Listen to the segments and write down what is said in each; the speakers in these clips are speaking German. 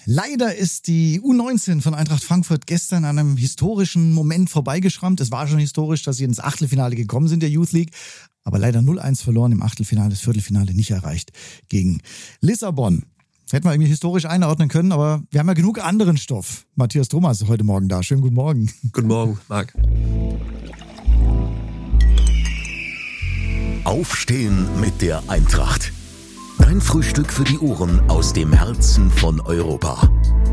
Leider ist die U19 von Eintracht Frankfurt gestern an einem historischen Moment vorbeigeschrammt. Es war schon historisch, dass sie ins Achtelfinale gekommen sind der Youth League, aber leider 0-1 verloren im Achtelfinale, das Viertelfinale nicht erreicht gegen Lissabon. Hätten wir irgendwie historisch einordnen können, aber wir haben ja genug anderen Stoff. Matthias Thomas ist heute Morgen da. Schönen guten Morgen. Guten Morgen, Marc. Aufstehen mit der Eintracht. Dein Frühstück für die Ohren aus dem Herzen von Europa.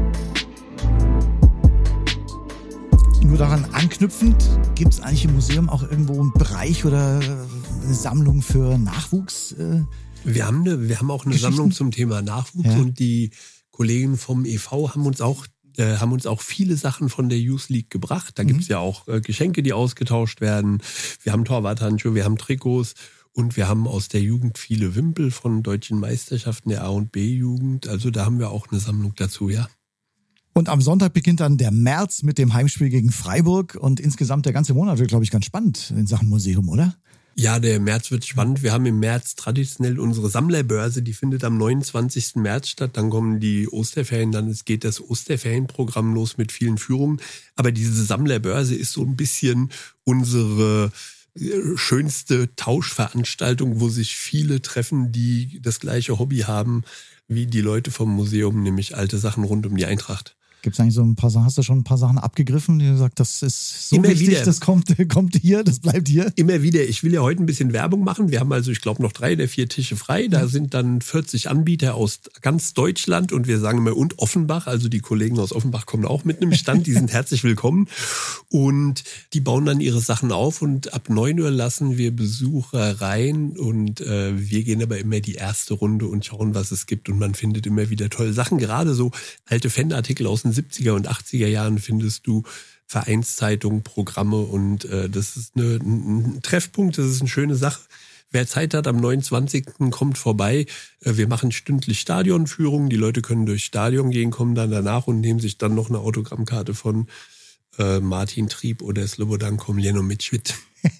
Nur daran anknüpfend, gibt es eigentlich im Museum auch irgendwo einen Bereich oder eine Sammlung für Nachwuchs? Wir haben auch eine Sammlung zum Thema Nachwuchs, ja. Und die Kollegen vom e.V. haben uns auch viele Sachen von der Youth League gebracht. Da gibt's ja auch Geschenke, die ausgetauscht werden. Wir haben Torwarthandschuhe, wir haben Trikots. Und wir haben aus der Jugend viele Wimpel von deutschen Meisterschaften der A- und B-Jugend. Also da haben wir auch eine Sammlung dazu, ja. Und am Sonntag beginnt dann der März mit dem Heimspiel gegen Freiburg. Und insgesamt der ganze Monat wird, glaube ich, ganz spannend in Sachen Museum, oder? Ja, der März wird spannend. Wir haben im März traditionell unsere Sammlerbörse. Die findet am 29. März statt. Dann kommen die Osterferien, dann geht das Osterferienprogramm los mit vielen Führungen. Aber diese Sammlerbörse ist so ein bisschen unsere schönste Tauschveranstaltung, wo sich viele treffen, die das gleiche Hobby haben wie die Leute vom Museum, nämlich alte Sachen rund um die Eintracht. Gibt es eigentlich so ein paar Sachen, hast du schon ein paar Sachen abgegriffen, die gesagt, das ist so immer wichtig, wieder. Das kommt hier, das bleibt hier? Immer wieder. Ich will ja heute ein bisschen Werbung machen. Wir haben also, ich glaube, noch 3 der 4 Tische frei. Da sind dann 40 Anbieter aus ganz Deutschland und wir sagen immer und Offenbach. Also die Kollegen aus Offenbach kommen auch mit einem Stand. Die sind herzlich willkommen und die bauen dann ihre Sachen auf und ab 9 Uhr lassen wir Besucher rein und wir gehen aber immer die erste Runde und schauen, was es gibt und man findet immer wieder tolle Sachen. Gerade so alte Fanartikel aus den 70er und 80er Jahren findest du Vereinszeitungen, Programme und das ist ein Treffpunkt, das ist eine schöne Sache. Wer Zeit hat, am 29. kommt vorbei. Wir machen stündlich Stadionführungen. Die Leute können durchs Stadion gehen, kommen dann danach und nehmen sich dann noch eine Autogrammkarte von Martin Trieb oder Slobodan Komljenovic mit.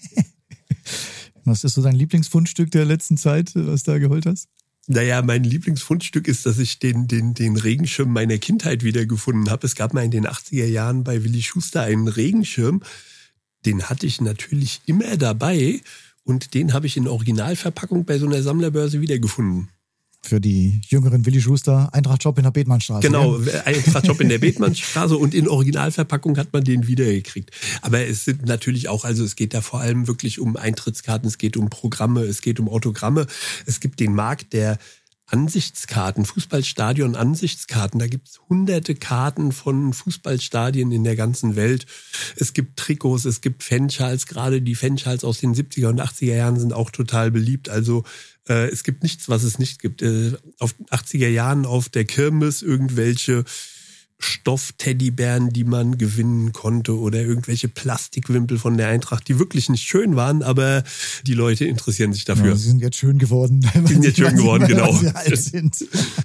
Was ist so dein Lieblingsfundstück der letzten Zeit, was du da geholt hast? Naja, mein Lieblingsfundstück ist, dass ich den Regenschirm meiner Kindheit wiedergefunden habe. Es gab mal in den 80er Jahren bei Willi Schuster einen Regenschirm. Den hatte ich natürlich immer dabei und den habe ich in Originalverpackung bei so einer Sammlerbörse wiedergefunden. Für die jüngeren Willi Schuster, Eintracht-Shop in der Bethmannstraße. Genau, Eintracht-Shop in der Bethmannstraße und in Originalverpackung hat man den wiedergekriegt. Aber es sind natürlich auch, also es geht da vor allem wirklich um Eintrittskarten, es geht um Programme, es geht um Autogramme. Es gibt den Markt der Ansichtskarten, Fußballstadion-Ansichtskarten. Da gibt's hunderte Karten von Fußballstadien in der ganzen Welt. Es gibt Trikots, es gibt Fanschals. Gerade die Fanschals aus den 70er und 80er Jahren sind auch total beliebt. Also es gibt nichts, was es nicht gibt. Auf 80er Jahren auf der Kirmes irgendwelche Stoff-Teddybären, die man gewinnen konnte oder irgendwelche Plastikwimpel von der Eintracht, die wirklich nicht schön waren, aber die Leute interessieren sich dafür. Ja, sie sind jetzt schön geworden. Sie sind jetzt schön geworden, genau. Weil sie alt sind.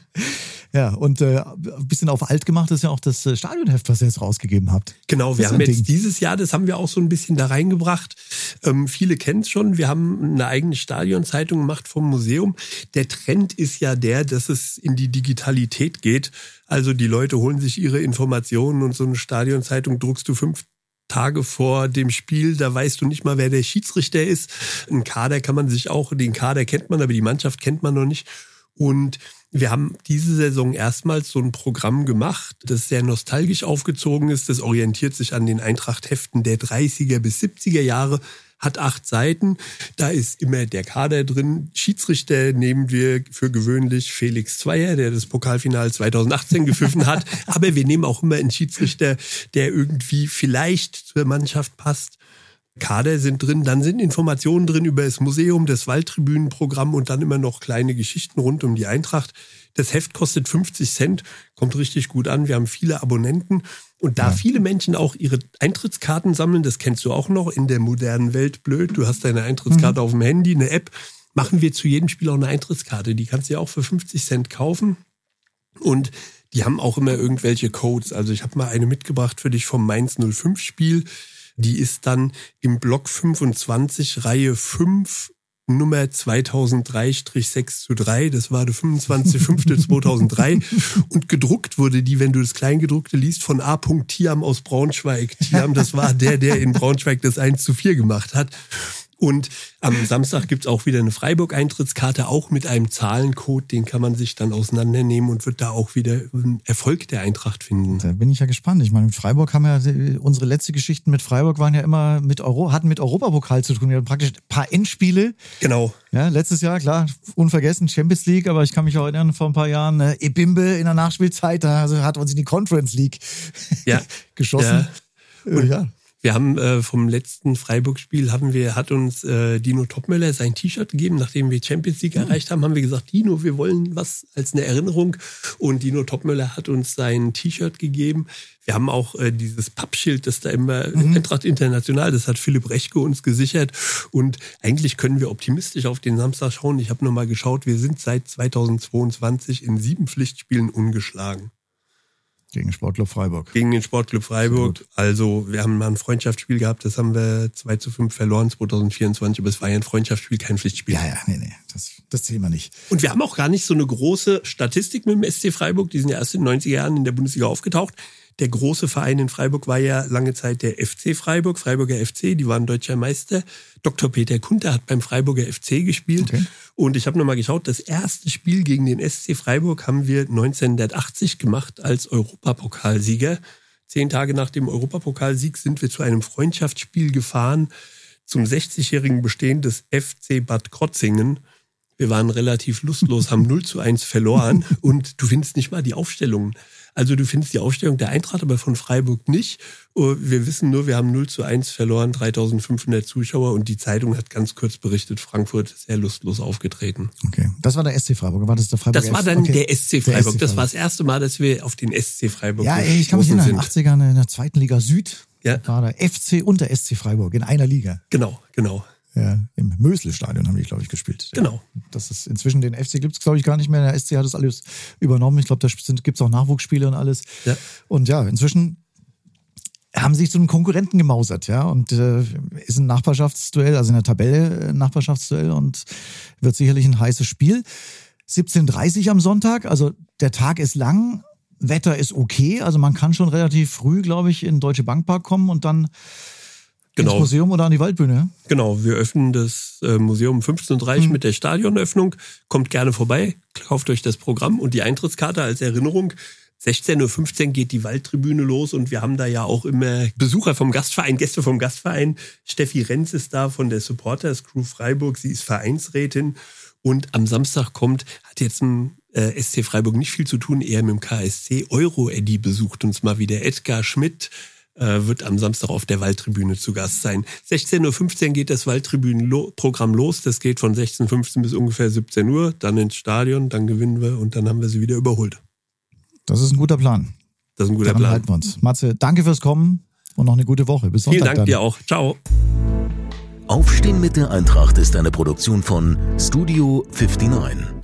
Ja, und ein bisschen auf alt gemacht ist ja auch das Stadionheft, was ihr jetzt rausgegeben habt. Genau, wir haben jetzt dieses Jahr, das haben wir auch so ein bisschen da reingebracht. Viele kennen es schon, wir haben eine eigene Stadionzeitung gemacht vom Museum. Der Trend ist ja der, dass es in die Digitalität geht. Also die Leute holen sich ihre Informationen und so eine Stadionzeitung druckst du 5 Tage vor dem Spiel, da weißt du nicht mal, wer der Schiedsrichter ist. Einen Kader kann man sich auch, den Kader kennt man, aber die Mannschaft kennt man noch nicht. Und wir haben diese Saison erstmals so ein Programm gemacht, das sehr nostalgisch aufgezogen ist. Das orientiert sich an den Eintracht-Heften der 30er bis 70er Jahre, hat 8 Seiten. Da ist immer der Kader drin. Schiedsrichter nehmen wir für gewöhnlich Felix Zweier, der das Pokalfinale 2018 gepfiffen hat. Aber wir nehmen auch immer einen Schiedsrichter, der irgendwie vielleicht zur Mannschaft passt. Kader sind drin, dann sind Informationen drin über das Museum, das Waldtribünenprogramm und dann immer noch kleine Geschichten rund um die Eintracht. Das Heft kostet 50 Cent, kommt richtig gut an. Wir haben viele Abonnenten und da viele Menschen auch ihre Eintrittskarten sammeln, das kennst du auch noch in der modernen Welt blöd. Du hast deine Eintrittskarte auf dem Handy, eine App. Machen wir zu jedem Spiel auch eine Eintrittskarte. Die kannst du ja auch für 50 Cent kaufen und die haben auch immer irgendwelche Codes. Also ich habe mal eine mitgebracht für dich vom Mainz 05 Spiel. Die ist dann im Block 25, Reihe 5 Nummer 2003-6:3. Das war der 25.05.2003. Und gedruckt wurde die, wenn du das Kleingedruckte liest, von A. Thiam aus Braunschweig. Thiam, das war der in Braunschweig das 1:4 gemacht hat. Und am Samstag gibt's auch wieder eine Freiburg-Eintrittskarte, auch mit einem Zahlencode. Den kann man sich dann auseinandernehmen und wird da auch wieder einen Erfolg der Eintracht finden. Da bin ich ja gespannt. Ich meine, mit Freiburg haben ja, unsere letzte Geschichten mit Freiburg waren ja immer hatten mit Europapokal zu tun. Wir hatten praktisch ein paar Endspiele. Genau. Ja, letztes Jahr, klar, unvergessen, Champions League, aber ich kann mich auch erinnern, vor ein paar Jahren, Ebimbe in der Nachspielzeit, da hat uns in die Conference League geschossen. Ja. Wir haben vom letzten Freiburg-Spiel hat uns Dino Topmöller sein T-Shirt gegeben, nachdem wir Champions League erreicht haben wir gesagt, Dino, wir wollen was als eine Erinnerung. Und Dino Topmöller hat uns sein T-Shirt gegeben. Wir haben auch dieses Pappschild, das da immer Eintracht International, das hat Philipp Rechke uns gesichert. Und eigentlich können wir optimistisch auf den Samstag schauen. Ich habe nochmal geschaut, wir sind seit 2022 in 7 Pflichtspielen ungeschlagen. Gegen den Sportclub Freiburg. Gegen den Sportclub Freiburg. Also wir haben mal ein Freundschaftsspiel gehabt, das haben wir 2:5 verloren 2024, aber es war ja ein Freundschaftsspiel, kein Pflichtspiel. Nee, das zählen wir nicht. Und wir haben auch gar nicht so eine große Statistik mit dem SC Freiburg, die sind ja erst in den 90er Jahren in der Bundesliga aufgetaucht. Der große Verein in Freiburg war ja lange Zeit der FC Freiburg, Freiburger FC, die waren deutscher Meister. Dr. Peter Kunter hat beim Freiburger FC gespielt. Okay. Und ich habe nochmal geschaut, das erste Spiel gegen den SC Freiburg haben wir 1980 gemacht als Europapokalsieger. 10 Tage nach dem Europapokalsieg sind wir zu einem Freundschaftsspiel gefahren zum 60-jährigen Bestehen des FC Bad Krotzingen. Wir waren relativ lustlos, haben 0:1 verloren und du findest nicht mal die Aufstellungen. Also du findest die Aufstellung der Eintracht, aber von Freiburg nicht. Wir wissen nur, wir haben 0:1 verloren, 3.500 Zuschauer und die Zeitung hat ganz kurz berichtet, Frankfurt ist sehr lustlos aufgetreten. Okay, das war der SC Freiburg. War das der Freiburg? Das war dann der SC Freiburg. Das war das erste Mal, dass wir auf den SC Freiburg ich kann mich erinnern, in den 80ern in der 2. Liga Süd war der FC und der SC Freiburg in einer Liga. Genau. Ja, im Mösle-Stadion haben die, glaube ich, gespielt. Genau. Das ist inzwischen den FC gibt es, glaube ich, gar nicht mehr. Der SC hat das alles übernommen. Ich glaube, da gibt es auch Nachwuchsspiele und alles. Ja. Und ja, inzwischen haben sie sich zu einem Konkurrenten gemausert, ja. Und ist ein Nachbarschaftsduell, also in der Tabelle ein Nachbarschaftsduell und wird sicherlich ein heißes Spiel. 17:30 am Sonntag, also der Tag ist lang, Wetter ist okay, also man kann schon relativ früh, glaube ich, in den Deutsche Bankpark kommen und dann ins Museum oder an die Waldbühne? Genau, wir öffnen das Museum um 15:30 mit der Stadionöffnung. Kommt gerne vorbei, kauft euch das Programm und die Eintrittskarte als Erinnerung. 16:15 Uhr geht die Waldtribüne los und wir haben da ja auch immer Besucher vom Gastverein, Gäste vom Gastverein. Steffi Renz ist da von der Supporters Crew Freiburg, sie ist Vereinsrätin und am Samstag hat jetzt ein SC Freiburg nicht viel zu tun, eher mit dem KSC. Euro-Eddy besucht uns mal wieder. Edgar Schmidt wird am Samstag auf der Waldtribüne zu Gast sein. 16:15 Uhr geht das Waldtribünen-Programm los. Das geht von 16:15 Uhr bis ungefähr 17 Uhr. Dann ins Stadion, dann gewinnen wir und dann haben wir sie wieder überholt. Das ist ein guter Plan. Daran halten wir uns. Matze, danke fürs Kommen und noch eine gute Woche. Bis Sonntag. Vielen Dank dir auch. Ciao. Aufstehen mit der Eintracht ist eine Produktion von Studio 59.